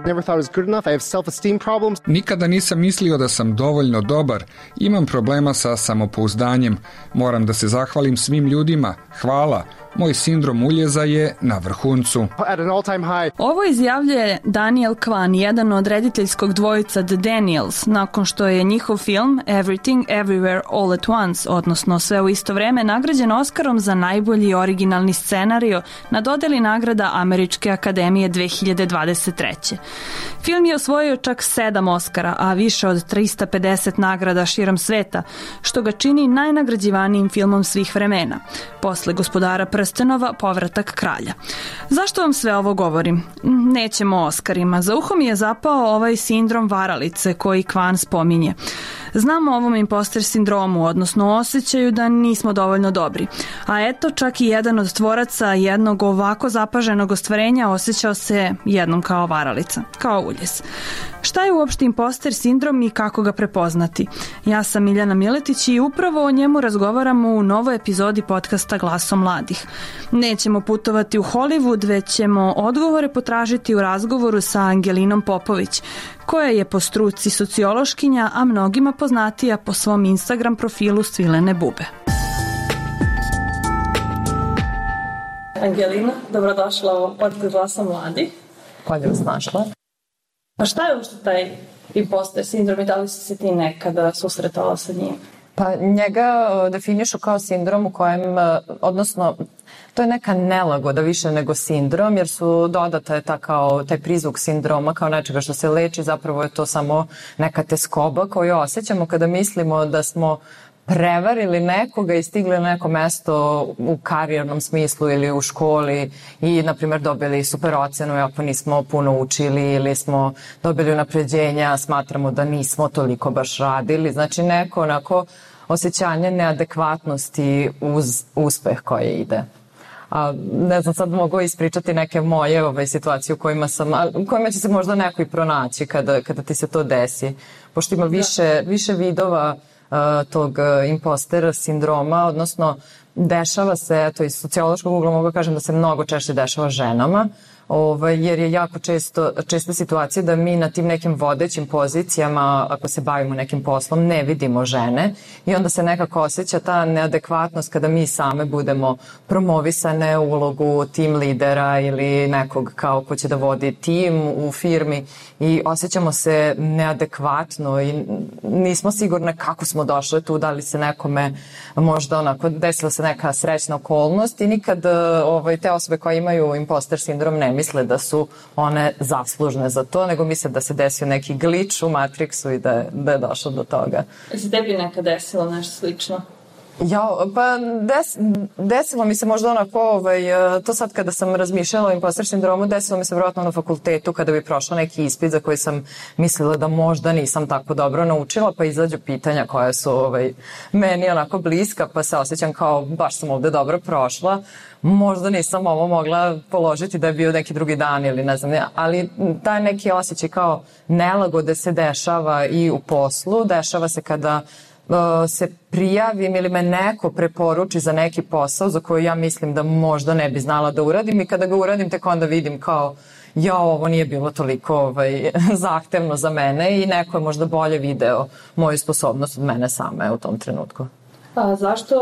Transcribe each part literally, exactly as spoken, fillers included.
Never thought I was good enough. I have self-esteem problems. Nikada nisam mislio da sam dovoljno dobar. Imam problema sa samopouzdanjem. Moram da se zahvalim svim ljudima. Hvala. Moj sindrom uljeza je na vrhuncu. At an all-time high. Ovo izjavljuje Daniel Kwan, jedan od rediteljskog dvojica The Daniels, nakon što je njihov film Everything, Everywhere, All at Once, odnosno Sve u isto vreme, nagrađen Oskarom za najbolji originalni scenario na dodeli nagrada Američke akademije dve hiljade dvadeset treće. Film je osvojio čak sedam Oskara, a više od trista pedeset nagrada širom sveta, što ga čini najnagrađivanijim filmom svih vremena. Posle Gospodara prstenova, Povratak kralja. Zašto vam sve ovo govorim? Nećemo o Oskarima. Za uho mi je zapao ovaj sindrom varalice koji Kwan spominje. Znamo o ovom imposter sindromu, odnosno osjećaju da nismo dovoljno dobri. A eto, čak i jedan od tvoraca jednog ovako zapaženog ostvarenja osjećao se jednom kao varalica, kao uljez. Šta je uopšte imposter sindrom i kako ga prepoznati? Ja sam Miljana Miletić i upravo o njemu razgovaramo u novoj epizodi podcasta Glasom mladih. Nećemo putovati u Hollywood, već ćemo odgovore potražiti u razgovoru sa Angelinom Popović, koja je po struci sociološkinja, a mnogima poznatija po svom Instagram profilu Svilene bube. Angelina, dobrodošla u podcast Glasa mladih. Bolje vas našla. A šta je uopšte taj imposter sindrom i da li si se ti nekada susretala sa njim? Pa njega definišu kao sindrom u kojem, odnosno, to je neka nelagoda više nego sindrom, jer su dodata je ta kao, taj prizvuk sindroma kao nečega što se leči, zapravo je to samo neka teskoba koju osjećamo kada mislimo da smo prevarili nekoga i stigli na neko mesto u karijernom smislu ili u školi i, na primjer, dobili super ocenu ako nismo puno učili ili smo dobili unapređenja, smatramo da nismo toliko baš radili. Znači, neko onako osjećanje neadekvatnosti uz uspeh koje ide. A, ne znam, sad mogu ispričati neke moje ove, situacije u kojima sam, a, u kojima će se možda neko i pronaći kada, kada ti se to desi. Pošto ima više, više vidova tog impostera sindroma, odnosno dešava se, to iz sociološkog ugla mogu kažem da se mnogo češće dešava ženama, ovaj, jer je jako često, česta situacija da mi na tim nekim vodećim pozicijama, ako se bavimo nekim poslom, ne vidimo žene i onda se nekako osjeća ta neadekvatnost kada mi same budemo promovisane u ulogu tim lidera ili nekog kao ko će da vodi tim u firmi i osjećamo se neadekvatno i nismo sigurne kako smo došle tu, da li se nekome možda onako desila se neka srećna okolnost i nikad ovaj, te osobe koje imaju imposter sindrom ne misle da su one zaslužne za to, nego misle da se desio neki glič u Matrixu i da je, da je došlo do toga. Je se tebi nekad desilo nešto slično? Ja, pa des, desilo mi se možda onako, ovaj, to sad kada sam razmišljala o imposter sindromu, desilo mi se vjerojatno na fakultetu kada bi prošla neki ispit za koji sam mislila da možda nisam tako dobro naučila, pa izađu pitanja koja su ovaj, meni onako bliska, pa se osjećam kao baš sam ovde dobro prošla. Možda nisam ovo mogla položiti da je bio neki drugi dan ili ne znam, ali taj neki osjećaj kao nelagode se dešava i u poslu, dešava se kada se prijavim ili me neko preporuči za neki posao za koji ja mislim da možda ne bi znala da uradim i kada ga uradim tek onda vidim kao ja, ovo nije bilo toliko ovaj, zahtevno za mene i neko je možda bolje video moju sposobnost od mene same u tom trenutku. A zašto,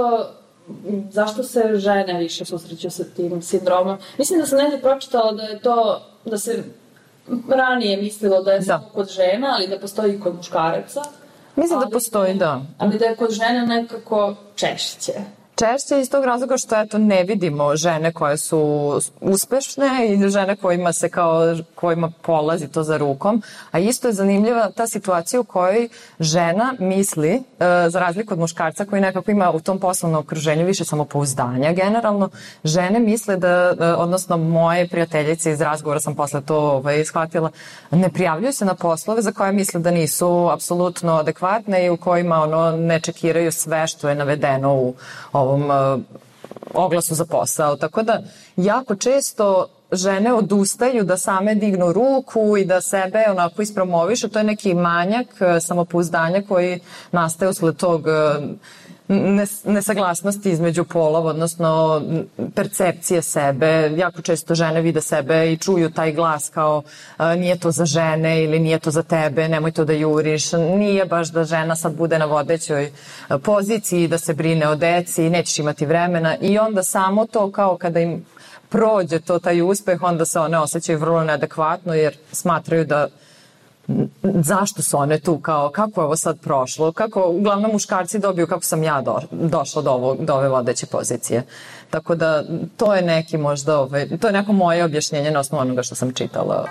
zašto se žene više susreću sa tim sindromom? Mislim da sam negdje pročitala da je to, da se ranije mislilo da je samo kod žena, ali da postoji kod muškaraca. Mislim da postoji, da. Ali da je kod žene nekako češće. Češće iz tog razloga što eto ne vidimo žene koje su uspešne i žene kojima se kao kojima polazi to za rukom, a isto je zanimljiva ta situacija u kojoj žena misli, e, za razliku od muškarca koji nekako ima u tom poslovnom okruženju više samopouzdanja generalno, žene misle da, odnosno moje prijateljice iz razgovora sam posle to ovaj, shvatila, ne prijavljuju se na poslove za koje misle da nisu apsolutno adekvatne i u kojima ono ne čekiraju sve što je navedeno u ovom uh, oglasu za posao. Tako da jako često žene odustaju da same dignu ruku i da sebe onako ispromovišu. To je neki manjak uh, samopouzdanja koji nastaje usled tog uh, nes, nesaglasnosti između polova, odnosno percepcije sebe. Jako često žene vide sebe i čuju taj glas kao nije to za žene ili nije to za tebe, nemoj to da juriš. Nije baš da žena sad bude na vodećoj poziciji, da se brine o deci, nećeš imati vremena i onda samo to kao kada im prođe to taj uspeh, onda se one osjećaju vrlo neadekvatno jer smatraju da zašto su one tu, kao kako je ovo sad prošlo, kako uglavnom muškarci dobiju kako sam ja do, došla do, ovo, do ove vodeće pozicije. Tako da to je neki možda, ovaj, to je neko moje objašnjenje na osnovu onoga što sam čitala.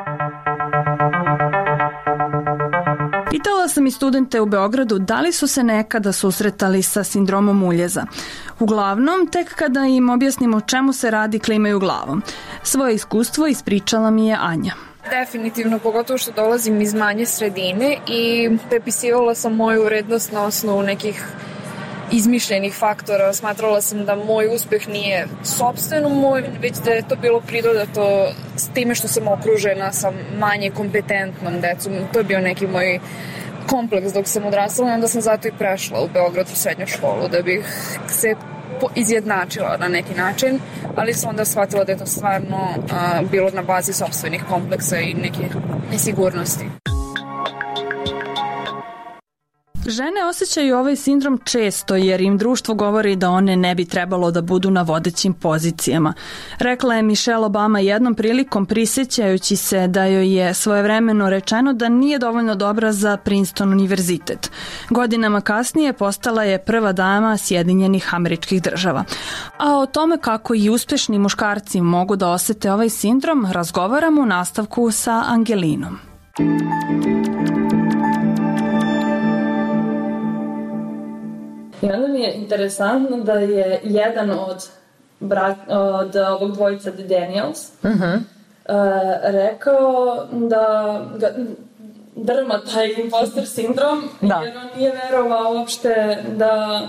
Pitala sam i studente u Beogradu da li su se nekada susretali sa sindromom uljeza. Uglavnom, tek kada im objasnimo o čemu se radi, klimaju glavom. Svoje iskustvo ispričala mi je Anja. Definitivno, pogotovo što dolazim iz manje sredine i prepisivala sam moju urednost na osnovu nekih izmišljenih faktora. Smatrala sam da moj uspeh nije sopstveno moj, već da je to bilo pridodato s time što sam okružena sa manje kompetentnom decom. To je bio neki moj kompleks dok sam odrastala i onda sam zato i prešla u Beograd u srednju školu da bih se izjednačila na neki način, ali sam onda shvatila da je to stvarno a, bilo na bazi sopstvenih kompleksa i neke nesigurnosti. Žene osjećaju ovaj sindrom često jer im društvo govori da one ne bi trebalo da budu na vodećim pozicijama. Rekla je Michelle Obama jednom prilikom prisjećajući se da joj je svojevremeno rečeno da nije dovoljno dobra za Princeton univerzitet. Godinama kasnije postala je prva dama Sjedinjenih Američkih Država. A o tome kako i uspešni muškarci mogu da osete ovaj sindrom razgovaramo u nastavku sa Angelinom. I onda mi je interesantno da je jedan od, brat, od ovog dvojica The Daniels uh-huh. uh, rekao da ga drma taj imposter sindrom da. Jer on nije verovao uopšte da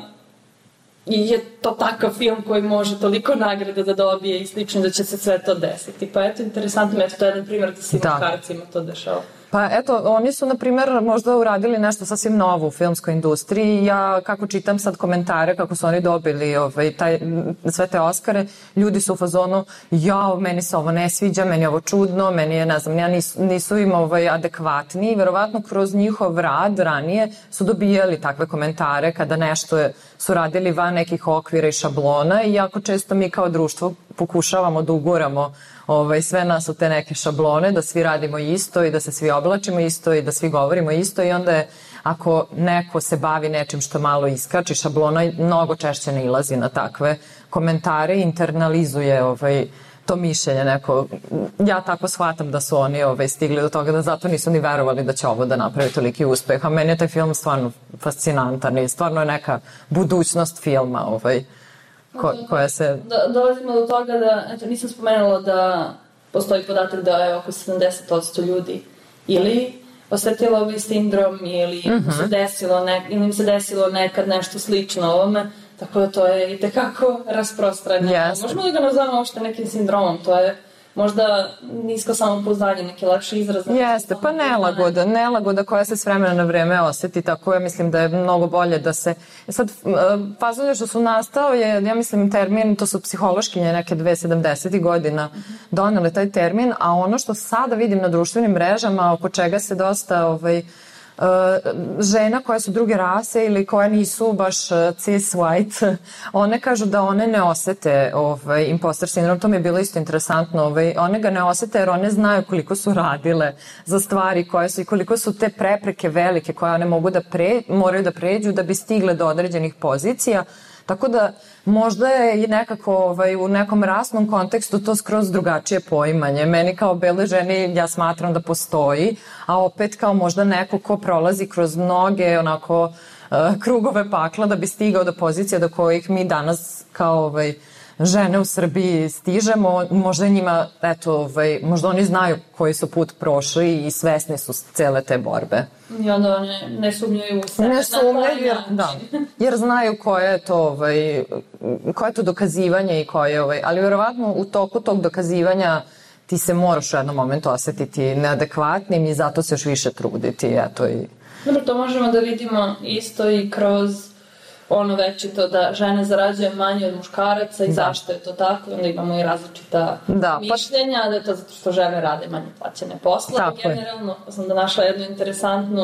je to takav film koji može toliko nagrada da dobije i slično da će se sve to desiti. Pa eto, interesantno mi je to jedan primjer da se da. Muškarcima to dešava. Pa eto, oni su, na primjer, možda uradili nešto sasvim novo u filmskoj industriji. Ja, kako čitam sad komentare, kako su oni dobili ovaj, taj, sve te Oskare, ljudi su u fazonu, jao, meni se ovo ne sviđa, meni je ovo čudno, meni je, ne znam, ja nisu, nisu im ovaj, adekvatni. Verovatno kroz njihov rad ranije su dobijali takve komentare kada nešto je, su radili van nekih okvira i šablona i jako često mi kao društvo pokušavamo da uguramo Ovaj, sve nas u te neke šablone, da svi radimo isto i da se svi oblačimo isto i da svi govorimo isto i onda je, ako neko se bavi nečim što malo iskači, šablona mnogo češće ne ilazi na takve komentare i internalizuje ovaj, to mišljenje neko. Ja tako shvatam da su oni ovaj, stigli do toga da zato nisu ni verovali da će ovo da napravi toliki uspeh, a meni je taj film stvarno fascinantan i stvarno je neka budućnost filma ovaj. Ko, koja se... Do, dolazimo do toga da, eto, nisam spomenula da postoji podatak da je oko sedamdeset posto ljudi ili osetilo ovaj sindrom ili uh-huh. se desilo ne, ili im se desilo nekad nešto slično ovome, tako da to je i tekako rasprostranjeno. Yes. Možemo li ga nazvamo uopšte nekim sindromom? To je možda nisko samopouzdanje, neki lakši izraz. Jeste, pa nelagoda, nelagoda koja se s vremena na vreme oseti, tako ja mislim da je mnogo bolje da se... Sad, fazon što su nastao je, ja mislim, termin, to su psihološkinje neke dve sedamdesetih godina donele taj termin, a ono što sada vidim na društvenim mrežama, oko čega se dosta... Ovaj, Uh, žena koje su druge rase ili koje nisu baš cis white, one kažu da one ne osete ovaj, imposter sindrom. To mi je bilo isto interesantno. Ovaj, one ga ne osete jer one znaju koliko su radile za stvari koje su i koliko su te prepreke velike koje one mogu da pre, moraju da pređu da bi stigle do određenih pozicija. Tako da možda je i nekako ovaj, u nekom rasnom kontekstu to skroz drugačije poimanje. Meni kao bele ženi ja smatram da postoji, a opet kao možda neko ko prolazi kroz mnoge onako uh, krugove pakla da bi stigao do pozicija do kojih mi danas kao ovaj, žene u Srbiji stižemo, možda njima, eto, ovaj, možda oni znaju koji su put prošli i svesni su cele te borbe. I onda ne, ne sumnjaju u sebe. Ne sumnjaju, jer, da, jer znaju koje je to, ovaj, koje je to dokazivanje i koje, ovaj, ali vjerovatno u toku tog dokazivanja ti se moraš u jednom momentu osetiti neadekvatnim i zato se još više truditi, eto i... Dobro, to možemo da vidimo isto i kroz ono večito da žene zarađuju manje od muškaraca i da. Zašto je to tako, onda imamo i različita da, mišljenja, pa... da je to zato što žene rade manje plaćene posla. Generalno sam da našla jednu interesantnu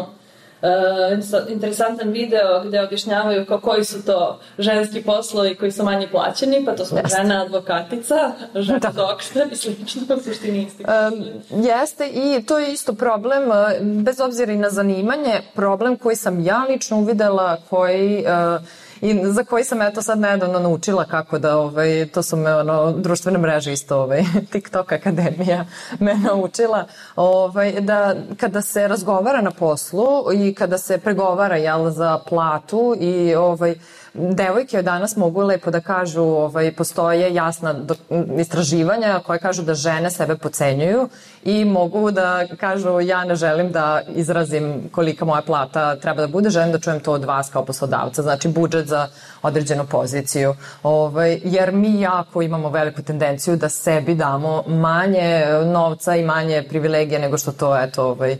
Uh, interesantan video gde objašnjavaju kao koji su to ženski poslovi koji su manje plaćeni, pa to su jeste. Žena advokatica, žena da. Doktor i slično, u suštini isti. Um, jeste i to je isto problem, bez obzira i na zanimanje, problem koji sam ja lično uvidela, koji uh, i za koji sam eto sad nedavno naučila kako da, ovaj, to su me ono, društvene mreže isto, ovaj, TikTok Akademija me naučila, ovaj, da kada se razgovara na poslu i kada se pregovara, jel, za platu i ovaj, devojke danas mogu lepo da kažu, ovaj, postoje jasna do, istraživanja koje kažu da žene sebe podcenjuju i mogu da kažu ja ne želim da izrazim kolika moja plata treba da bude, želim da čujem to od vas kao poslodavca, znači budžet za određenu poziciju, ovaj, jer mi jako imamo veliku tendenciju da sebi damo manje novca i manje privilegije nego što to, eto, ovaj,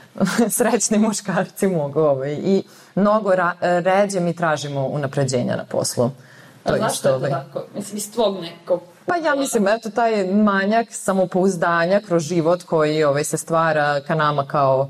srećni muškarci mogu, ovaj, i mnogo ra- ređe mi tražimo unapređenja na poslu. To A zašto je to tako? Mislim, iz tvog nekog... Pa ja mislim, eto, taj manjak samopouzdanja kroz život koji ovaj, se stvara ka nama kao...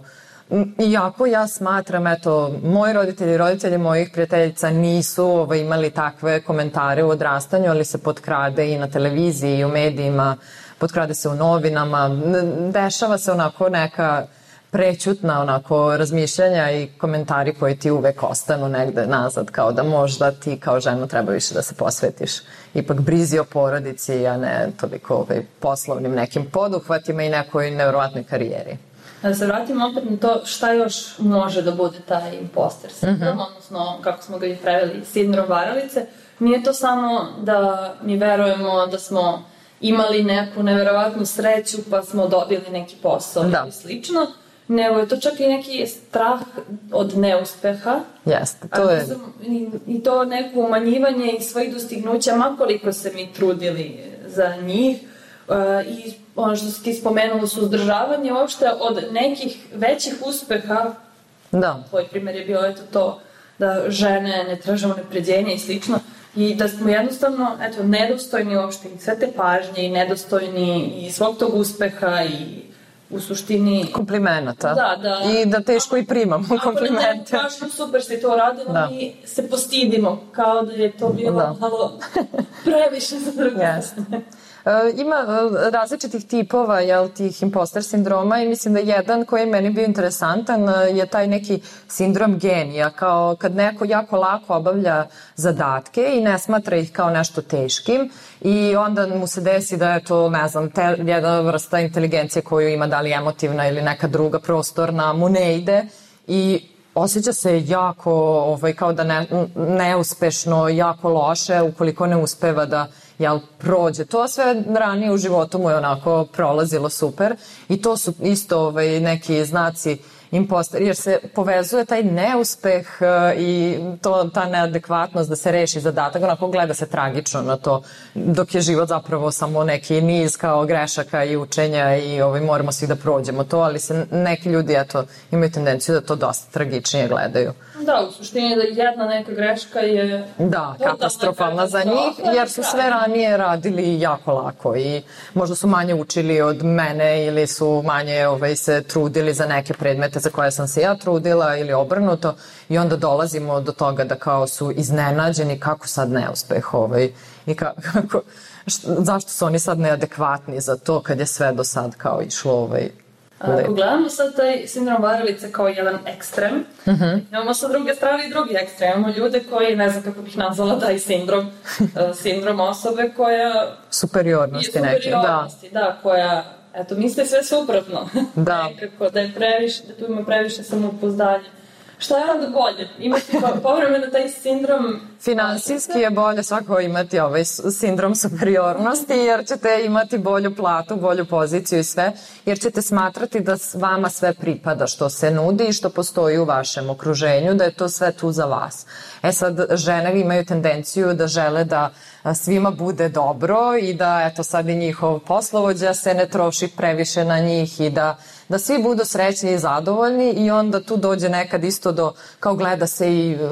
Iako ja smatram, eto, moji roditelji i roditelji mojih prijateljica nisu ovaj, imali takve komentare u odrastanju, ali se potkrade i na televiziji i u medijima, potkrade se u novinama, dešava se onako neka prećutna onako razmišljanja i komentari koji ti uvek ostanu negde nazad, kao da možda ti kao žena treba više da se posvetiš ipak brizi o porodici, a ne toliko ovaj, poslovnim nekim poduhvatima i nekoj nevjerovatnoj karijeri. Da se vratimo opet na to šta još može da bude taj imposter sindrom, mm-hmm. odnosno kako smo ga i preveli, sindrom varalice. Nije to samo da mi verujemo da smo imali neku neverovatnu sreću pa smo dobili neki posao da. Ili slično, nego je to čak i neki strah od neuspeha. Jeste, to je... I, I to neko umanjivanje i svojih dostignuća, makoliko se mi trudili za njih. Uh, I ono što si ti spomenula, suzdržavanje uopšte od nekih većih uspeha. Da. Tvoj primjer je bio eto to da žene ne traže unapređenja i slično. I da smo jednostavno, eto, nedostojni uopšte i sve te pažnje i nedostojni i svog tog uspeha i u suštini... Komplimenata. Da, da. I da teško i primamo komplimente. Ako ne super si to radila, da. Mi se postidimo kao da je to bilo da. Malo previše za druge. Yes. Uh, ima uh, različitih tipova, jel, tih imposter sindroma i mislim da jedan koji je meni bio interesantan uh, je taj neki sindrom genija, kao kad neko jako lako obavlja zadatke i ne smatra ih kao nešto teškim i onda mu se desi da je to, ne znam, te, jedna vrsta inteligencije koju ima, da li emotivna ili neka druga prostorna, mu ne ide i osjeća se jako, ovaj, kao da ne, neuspešno, jako loše ukoliko ne uspeva da jel, prođe. To sve ranije u životu mu je onako prolazilo super i to su isto ovaj, neki znaci imposter, jer se povezuje taj neuspeh uh, i to, ta neadekvatnost da se reši zadatak, onako gleda se tragično na to, dok je život zapravo samo neki niz kao grešaka i učenja i ovaj, moramo svi da prođemo to, ali se neki ljudi eto, imaju tendenciju da to dosta tragičnije gledaju. Da, u suštini da jedna neka greška je... Da, katastrofalna za njih, jer su sve ranije radili jako lako i možda su manje učili od mene ili su manje ovaj, se trudili za neke predmete za koje sam se ja trudila ili obrnuto i onda dolazimo do toga da kao su iznenađeni kako sad neuspeh ovaj, i kako, šta, zašto su oni sad neadekvatni za to kad je sve do sad kao išlo ovaj, Ako gledamo sad taj sindrom varalice kao jedan ekstrem, uh-huh. imamo sa druge strane i drugi ekstrem. Imamo ljude koji, ne znam kako bih nazvala taj sindrom, sindrom osobe koja... Superiornosti neke, da. Superiornosti, da, koja, eto, misli sve suprotno. Da. Nekako, da je previše, da tu ima previše samopouzdanja. Šta je onda bolje? Imati povremeno taj sindrom... Finansijski je bolje svako imati ovaj sindrom superiornosti, jer ćete imati bolju platu, bolju poziciju i sve, jer ćete smatrati da vama sve pripada što se nudi i što postoji u vašem okruženju, da je to sve tu za vas. E sad, žene imaju tendenciju da žele da svima bude dobro i da, eto, sad i njihov poslovođa se ne troši previše na njih i da, da svi budu srećni i zadovoljni i onda tu dođe nekad isto do, kao gleda se i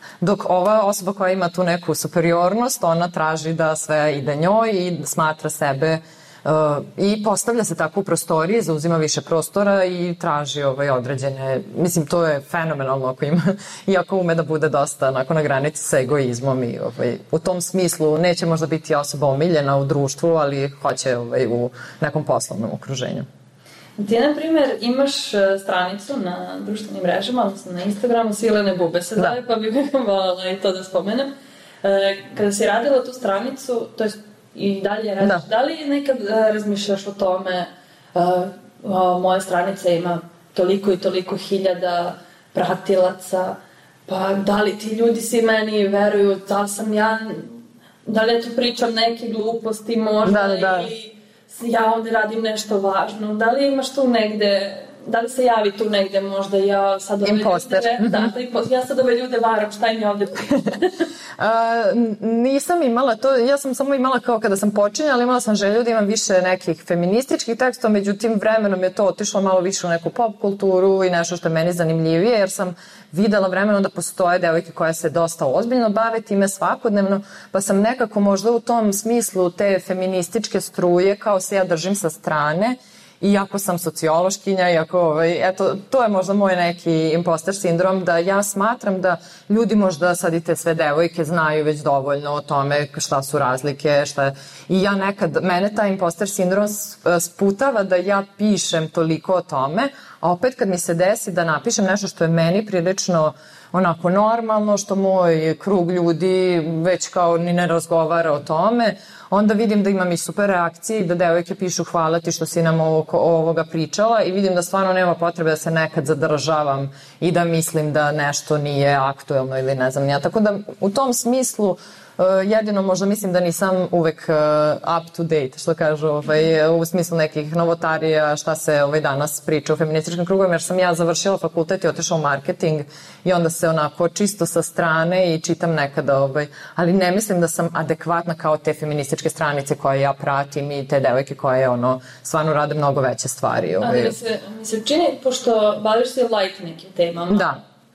Dok ova osoba koja ima tu neku superiornost, ona traži da sve ide njoj i smatra sebe uh, i postavlja se tako u prostoriji, zauzima više prostora i traži ovaj, određene, mislim to je fenomenalno ako ima, iako ume da bude dosta onako na granici sa egoizmom i ovaj, u tom smislu neće možda biti osoba omiljena u društvu, ali hoće ovaj, u nekom poslovnom okruženju. Ti, na primjer, imaš stranicu na društvenim mrežama, odnosno na Instagramu, Svilene bube se zove, pa bih voljela i to da spomenem. Kada si radila tu stranicu, to je i dalje radiš, da, da li nekad razmišljaš o tome, moja stranica ima toliko i toliko hiljada pratilaca, pa da li ti ljudi svi meni veruju, da li sam ja, da li ja tu pričam neke gluposti možda, da, da. Ili ja ovde radim nešto važno, da li imaš tu negde, da li se javi tu negde možda ja sad ove imposter. Ljude, da, da, ja sad ove ljude varam, šta im je ovde pričam? Nisam imala to, ja sam samo imala kao kada sam počinjala, imala sam želju da imam više nekih feminističkih tekstova, međutim vremenom je to otišlo malo više u neku pop kulturu i nešto što je meni zanimljivije, jer sam videla vremenom da postoje devojke koje se dosta ozbiljno bave time svakodnevno, pa sam nekako možda u tom smislu te feminističke struje kao se ja držim sa strane, iako sam sociološkinja, iako, ovaj, eto, to je možda moj neki imposter sindrom, da ja smatram da ljudi možda sad i te sve devojke znaju već dovoljno o tome šta su razlike, šta je. I ja nekad, mene taj imposter sindrom sputava da ja pišem toliko o tome, a opet kad mi se desi da napišem nešto što je meni prilično onako normalno, što moj krug ljudi već kao ni ne razgovara o tome, onda vidim da imam i super reakcije i da devojke pišu hvala ti što si nam oko ovoga pričala i vidim da stvarno nema potrebe da se nekad zadržavam i da mislim da nešto nije aktuelno ili ne znam ja. Tako da u tom smislu Uh, jedino možda mislim da nisam uvek uh, up to date, što kažu, ovaj, u smislu nekih novotarija, šta se ovaj, danas priča u feminističkim krugovima, jer sam ja završila fakultet i otišla u marketing i onda se onako čisto sa strane i čitam nekada, ovaj, ali ne mislim da sam adekvatna kao te feminističke stranice koje ja pratim i te devojke koje ono, stvarno rade mnogo veće stvari. Ovaj. Ali mi se, mi se čini, pošto baviš se light nekim temama. Da.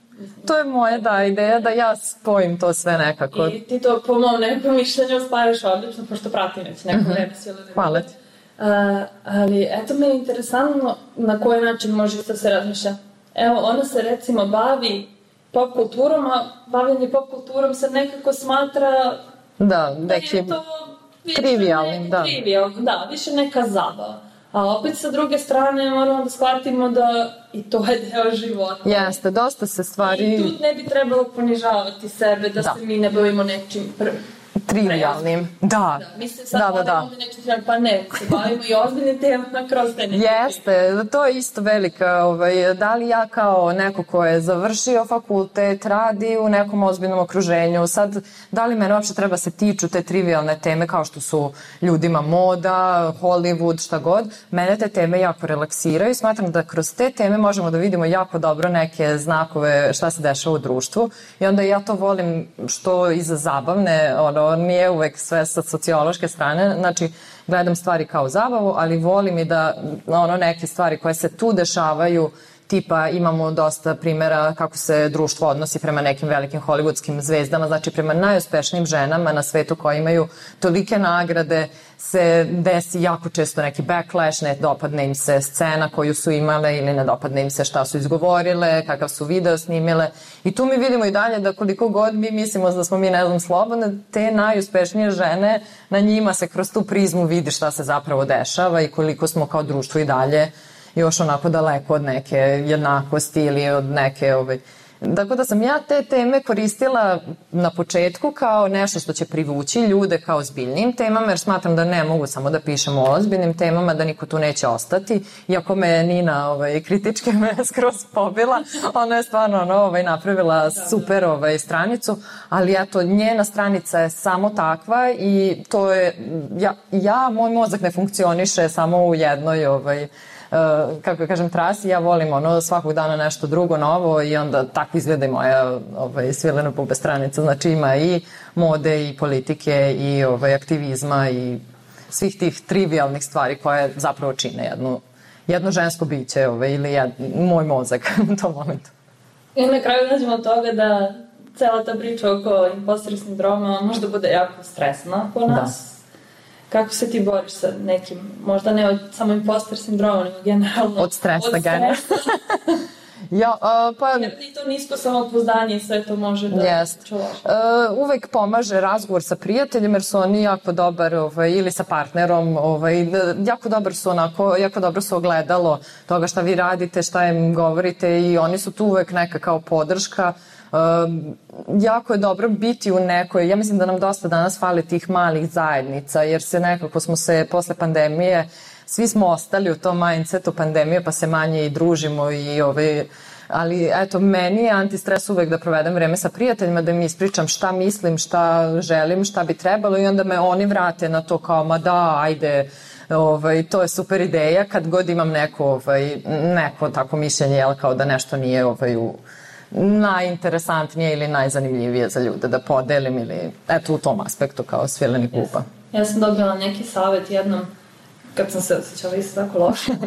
To je moja da ideja da ja spojim to sve nekako. I ti to po mom nekom mišljenju spajaš odlično, pošto pratim već neko vreme mm-hmm. Svilene bube. Hvala ti. Uh, ali eto me je interesantno na koji način može da se razmišlja. Evo, ona se recimo bavi pop kulturom, a bavljanje pop kulturom se nekako smatra da, neki da je to trivialnim, da. Trivialno, da, više neka zabava. A opet sa druge strane moramo da shvatimo da i to je deo života. Jeste, dosta se stvari... I tu ne bi trebalo ponižavati sebe, da, da. se mi ne bavimo nečim prvi. Trivialnim, da. Da, mislim sad da, da, da. Ovdje nečim trivialnim, pa ne, se bavimo i ozbiljnim temama kroz te neke. Jeste, to je isto velika, ovaj, da li ja kao neko ko je završio fakultet, radi u nekom ozbiljnom okruženju, sad, da li mene uopšte treba se tiču te trivialne teme kao što su ljudima moda, Hollywood, šta god, mene te teme jako relaksiraju i smatram da kroz te teme možemo da vidimo jako dobro neke znakove šta se dešava u društvu i onda ja to volim što iza zabavne, ono, nije uvek sve sa sociološke strane, znači gledam stvari kao zabavu, ali volim i da ono neke stvari koje se tu dešavaju, tipa imamo dosta primjera kako se društvo odnosi prema nekim velikim hollywoodskim zvezdama, znači prema najuspešnijim ženama na svetu koje imaju tolike nagrade, se desi jako često neki backlash, ne dopadne im se scena koju su imale ili ne dopadne im se šta su izgovorile, kakav su video snimile i tu mi vidimo i dalje da koliko god mi mislimo da smo mi ne znam slobodne, te najuspešnije žene, na njima se kroz tu prizmu vidi šta se zapravo dešava i koliko smo kao društvo i dalje još onako daleko od neke jednakosti ili od neke... Ovaj... Tako da sam ja te teme koristila na početku kao nešto što će privući ljude kao ozbiljnim temama, jer smatram da ne mogu samo da pišem o ozbiljnim temama, da niko tu neće ostati. Iako me Nina ovaj, kritičke me skroz pobila, ona je stvarno ono, ovaj, napravila super ovaj, stranicu, ali eto, njena stranica je samo takva i to je... Ja, ja moj mozak ne funkcioniše samo u jednoj... Ovaj, Uh, kako kažem, trasi, ja volim ono svakog dana nešto drugo, novo i onda tako izgleda i moja ovaj, Svilene bube stranica, znači ima i mode i politike i ovaj, aktivizma i svih tih trivialnih stvari koje zapravo čine jednu, jedno žensko biće ovaj, ili jed, moj mozak u tom momentu. I na kraju nađemo od toga da cela ta priča oko imposter sindroma možda bude jako stresna po nas. Da. Kako se ti boriš sa nekim, možda ne od samo imposter sindroma, nego generalno od stresa, od stresa. Ja, uh, pa... Jer ti to nisko samopouzdanje i sve to može da yes. čuvaš. Uh, uvek pomaže razgovor sa prijateljima jer su oni jako dobar, ovaj, ili sa partnerom, ovaj, jako dobar su onako, jako dobro su ogledalo toga šta vi radite, šta im govorite i oni su tu uvek neka kao podrška. Uh, jako je dobro biti u nekoj, ja mislim da nam dosta danas fali tih malih zajednica jer se nekako smo se posle pandemije svi smo ostali u tom mindsetu pandemije pa se manje i družimo i ovaj, ali eto meni je antistres uvek da provedem vreme sa prijateljima, da mi ispričam šta mislim, šta želim, šta bi trebalo i onda me oni vrate na to kao ma da ajde, ovaj, to je super ideja kad god imam neko, ovaj, neko tako mišljenje jel, kao da nešto nije ovaj, u najinteresantnije ili najzanimljivije za ljude da podelim ili eto u tom aspektu kao svileni kupa. Yes. Ja sam dobila neki savjet jednom kad sam se osjećala isto tako loše. uh,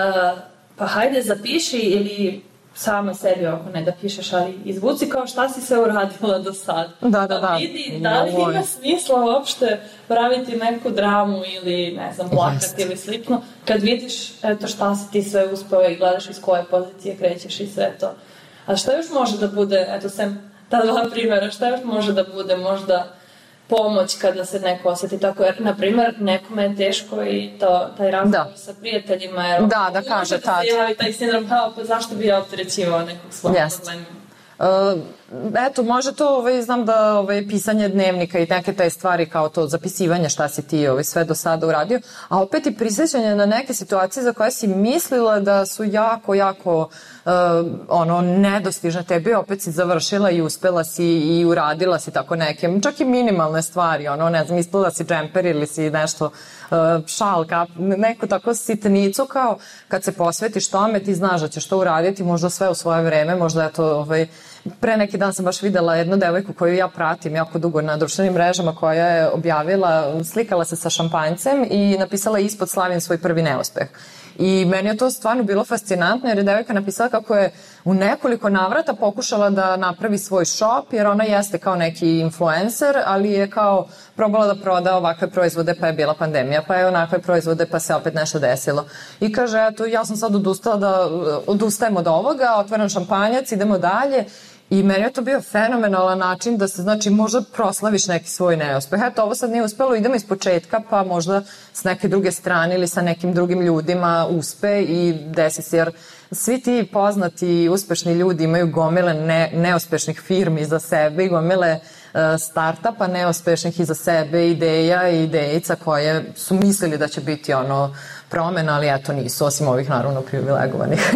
pa hajde zapiši ili sama sebi ako ne da pišeš, ali izvuci kao šta si sve uradila do sad. Da, da, da. Pa vidi da li ima smisla uopšte praviti neku dramu ili ne znam, plakati ili slično. Kad vidiš eto šta si ti sve uspeo i gledaš iz koje pozicije krećeš i sve to. A šta još može da bude, eto sem ta dva primjera, šta još može da bude možda pomoć kada se neko osjeti tako, jer, na primjer, nekome je teško i to, taj razgovor da. Sa prijateljima, jer da, da kaže tad. Da se javi taj sindrom, kao, pa zašto bi ja opterećivao nekog svog yes. problema? Uh, eto, može to, ovaj, znam da ovaj, pisanje dnevnika i neke te stvari kao to zapisivanje šta si ti ovaj, sve do sada uradio, a opet i prisjećanje na neke situacije za koje si mislila da su jako, jako uh, ono, nedostižne tebi, opet si završila i uspela si i uradila si tako neke, čak i minimalne stvari, ono, ne znam, ispala si džemper ili si nešto uh, šal, kap, neku tako sitnicu kao kad se posvetiš tome ti znaš da ćeš to uraditi, možda sve u svoje vreme, možda je to ovaj, pre neki dan sam baš videla jednu devojku koju ja pratim jako dugo na društvenim mrežama koja je objavila, slikala se sa šampanjcem i napisala ispod slavim svoj prvi neuspeh. I meni je to stvarno bilo fascinantno jer je devojka napisala kako je u nekoliko navrata pokušala da napravi svoj shop jer ona jeste kao neki influencer, ali je kao probala da proda ovakve proizvode pa je bila pandemija, pa je onakve proizvode pa se opet nešto desilo. I kaže, eto, ja sam sad odustala da odustajem od ovoga, otvaram šampanjac, idemo dalje. I meni je to bio fenomenalan način da se, znači, možda proslaviš neki svoj neuspeh. Eto, ovo sad nije uspelo, idemo iz početka, pa možda s neke druge strane ili sa nekim drugim ljudima uspe i desi se, jer svi ti poznati i uspešni ljudi imaju gomile ne, neuspešnih firmi iza sebe i gomile uh, startupa neuspešnih iza sebe, ideja i idejica koje su mislili da će biti ono promena, ali eto nisu, osim ovih naravno privilegovanih.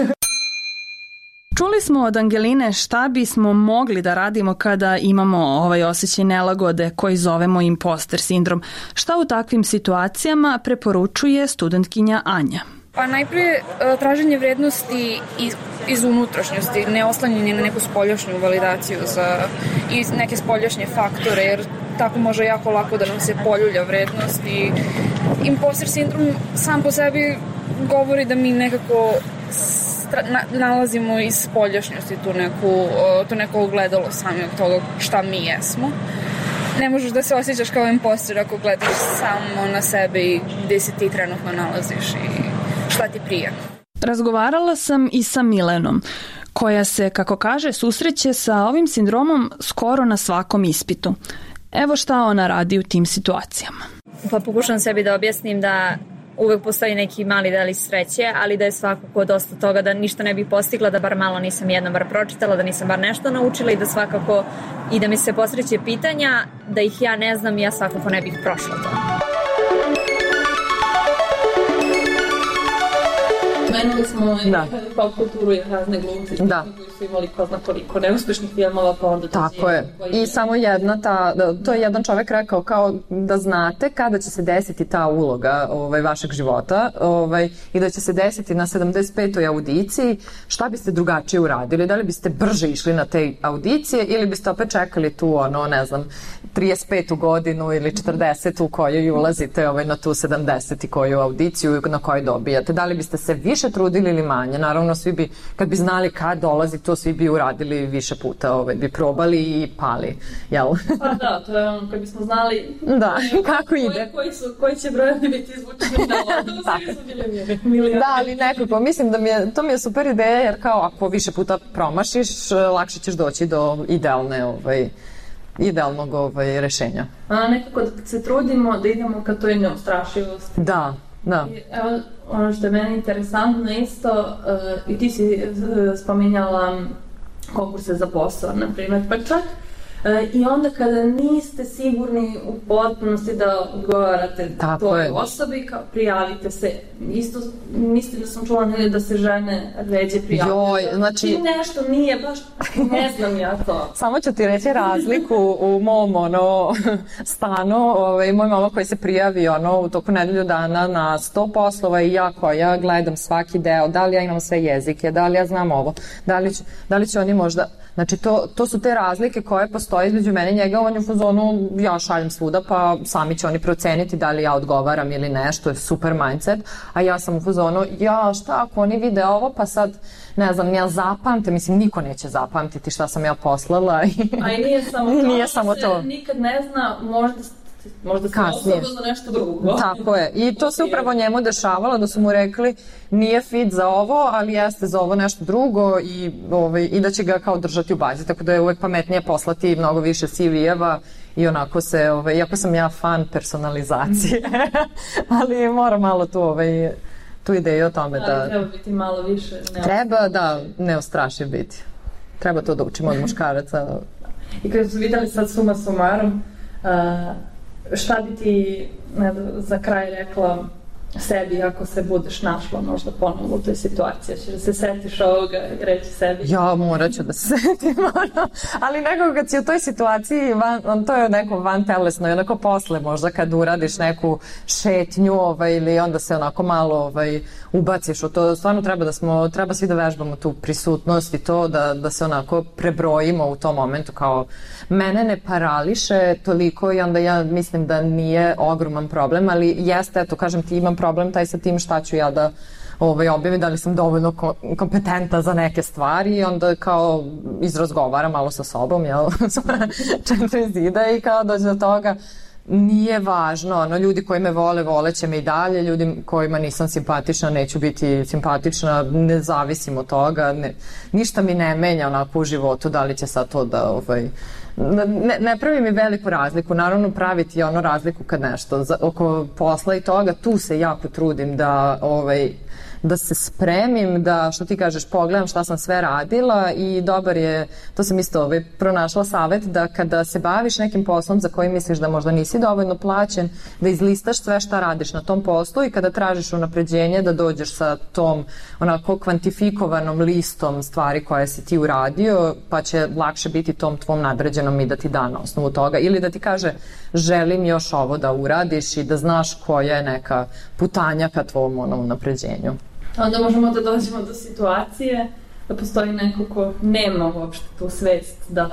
Čuli smo od Angeline šta bismo mogli da radimo kada imamo ovaj osjećaj nelagode koji zovemo imposter sindrom. Šta u takvim situacijama preporučuje studentkinja Anja? Pa najprije traženje vrednosti iz, iz unutrašnjosti, ne oslanjanje na neku spoljašnju validaciju za, i neke spoljašnje faktore, jer tako može jako lako da nam se poljulja vrednost i imposter sindrom sam po sebi govori da mi nekako nalazimo iz spoljašnjosti tu neku, tu neko ogledalo samog toga šta mi jesmo. Ne možeš da se osjećaš kao imposter ako gledaš samo na sebe i gde se ti trenutno nalaziš i šta ti prija. Razgovarala sam i sa Milenom, koja se, kako kaže, susreće sa ovim sindromom skoro na svakom ispitu. Evo šta ona radi u tim situacijama. Pa pokušam sebi da objasnim da uvek postoji neki mali delić sreće, ali da je svakako dosta toga da ništa ne bih postigla, da bar malo nisam jedno bar pročitala, da nisam bar nešto naučila i da svakako i da mi se posreće pitanja, da ih ja ne znam i ja svakako ne bih prošla to. Menuli smo da. Pop kulturu i razne glumci da. Koji su imali ko zna koliko neuspešnih filmova pa onda tako je. I samo jedna ta, to je jedan čovek rekao kao da znate kada će se desiti ta uloga ovaj, vašeg života ovaj, i da će se desiti na sedamdeset petoj audiciji, šta biste drugačije uradili? Da li biste brže išli na te audicije ili biste opet čekali tu ono, ne znam, trideset petu godinu ili četrdesetu u kojoj ulazite ovaj, na tu sedamdesetu koju audiciju na kojoj dobijate? Da li biste se više trudili ili manje? Naravno naravno svi bi, kad bi znali kad dolazi to, svi bi uradili više puta, ovaj, bi probali i pali, jel? Pa da, to je ono, kad bismo znali da, kako ide. Koji, koji, su, koji će brojevi biti izvučeni na vodu, svi su bili milijardi. Da, ali nekako, mislim da mi je, to mi je super ideja, jer kao ako više puta promašiš, lakše ćeš doći do idealne, ovaj, idealnog ovaj, rešenja. A nekako da se trudimo da idemo ka toj neustrašivosti. Da, da. I, evo, ono što je meni interesantno isto, uh, i ti si uh, spominjala konkurse za posao, na primjer, pa čak uh, i onda kada niste sigurni u potpunosti da odgovarate toj osobi, kao prijavite se. Isto mislim da sam čula da se žene ređe prijavljaju. Joj, znači... I nešto nije baš, ne znam ja to. Samo ću ti reći razliku u mom ono, stanu. Ovaj, moj mama koji se prijavi ono, u toku nedelju dana na sto poslova i ja koja gledam svaki deo, da li ja imam sve jezike, da li ja znam ovo, da li će, da li će oni možda... Znači, to, to su te razlike koje postoje između mene i njega, on je u fazonu, ja šaljem svuda, pa sami će oni proceniti da li ja odgovaram ili ne, što je super mindset, a ja sam u fazonu, ja šta ako oni vide ovo, pa sad, ne znam, ja zapamte, mislim, niko neće zapamtiti šta sam ja poslala. A i nije samo to, nije samo to. Nikad ne zna, možda možda se osoba za nešto drugo. Tako je. I to se upravo njemu dešavalo, da su mu rekli nije fit za ovo, ali jeste za ovo nešto drugo i, ovaj, i da će ga kao držati u bazi. Tako da je uvek pametnije poslati mnogo više C V-eva i onako se, ovaj, iako sam ja fan personalizacije, ali mora malo tu, ovaj, tu ideju o tome da... Ali treba biti malo više neostrašiv. Treba, da, neostrašiv biti. Treba to da učimo od muškaraca. I kada su videli sad suma sumarom, uh, šta bi ti ne, za kraj rekla sebi ako se budeš našla možda ponovno u toj situaciji? Ćeš da se setiš ovoga i reći sebi? Ja morat ću da se setim, ono. Ali nekako kad si u toj situaciji, van, to je neko van telesno i onako posle možda kad uradiš neku šetnju ovaj, ili onda se onako malo ovaj, ubaciš u to. Stvarno treba da smo, treba svi da vežbamo tu prisutnost i to da, da se onako prebrojimo u tom momentu kao mene ne parališe toliko i onda ja mislim da nije ogroman problem, ali jeste, eto, kažem ti, imam problem taj sa tim šta ću ja da ovaj, objavim, da li sam dovoljno ko kompetentna za neke stvari i onda kao izrazgovaram malo sa sobom, jel, četiri zida i kao dođe do toga. Nije važno, ono, ljudi koji me vole, voleće me i dalje, ljudi kojima nisam simpatična, neću biti simpatična, ne zavisim od toga, ne, ništa mi ne menja onako u životu, da li će sad to da, ovaj, ne, ne pravi mi veliku razliku, naravno praviti ono razliku kad nešto, za, oko posla i toga, tu se jako trudim da, ovaj, da se spremim, da, što ti kažeš, pogledam šta sam sve radila i dobar je, to sam isto ovaj, pronašla savet, da kada se baviš nekim poslom za koji misliš da možda nisi dovoljno plaćen, da izlistaš sve šta radiš na tom poslu i kada tražiš unapređenje da dođeš sa tom onako kvantifikovanom listom stvari koje si ti uradio, pa će lakše biti tom tvom nadređenom i da ti da na osnovu toga ili da ti kaže želim još ovo da uradiš i da znaš koja je neka putanja ka tvom ono, unapređenju. Onda možemo da dođemo do situacije da postoji neko ko nema uopšte tu svest da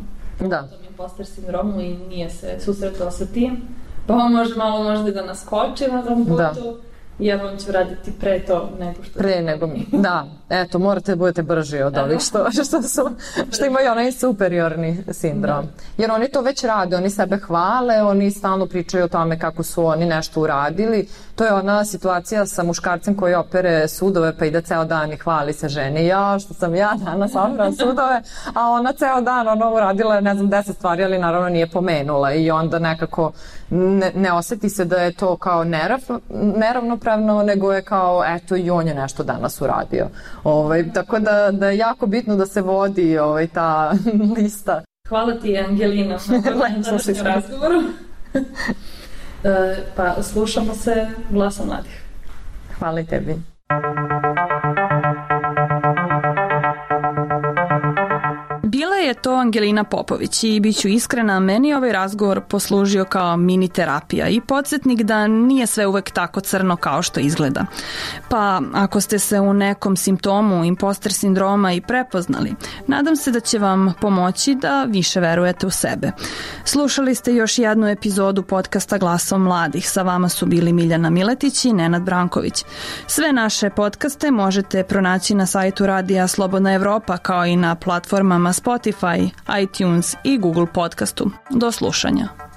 da. tom imposter sindromu i nije se susretao sa tim, pa on može malo možda da naskoči na tom putu, da. Jer on će raditi pre to nego što... Pre nego mi, da. Eto, morate da budete brži od ovih što, što, su, što imaju onaj superiorni sindrom. Jer oni to već rade, oni sebe hvale, oni stalno pričaju o tome kako su oni nešto uradili. To je ona situacija sa muškarcem koji opere sudove pa ide ceo dan i hvali se ženi. Ja, što sam ja danas operala sudove, a ona ceo dan ono uradila je ne znam deset stvari, ali naravno nije pomenula i onda nekako ne, ne oseti se da je to kao nerav, neravnopravno, nego je kao eto i on je nešto danas uradio. Ovaj, tako da, da je jako bitno da se vodi ovaj, ta lista. Hvala ti, Angelina, na današnjem razgovoru. E, pa slušamo se Glasa mladih. Hvala i tebi. Bila je to Angelina Popović i bit ću iskrena, meni ovaj razgovor poslužio kao mini terapija i podsjetnik da nije sve uvek tako crno kao što izgleda. Pa ako ste se u nekom simptomu imposter sindroma i prepoznali, nadam se da će vam pomoći da više verujete u sebe. Slušali ste još jednu epizodu podcasta Glasom mladih. Sa vama su bili Miljana Miletić i Nenad Branković. Sve naše podcaste možete pronaći na sajtu Radija Slobodna Evropa, kao i na platformama Spotify, iTunes i Google Podcastu. Do slušanja.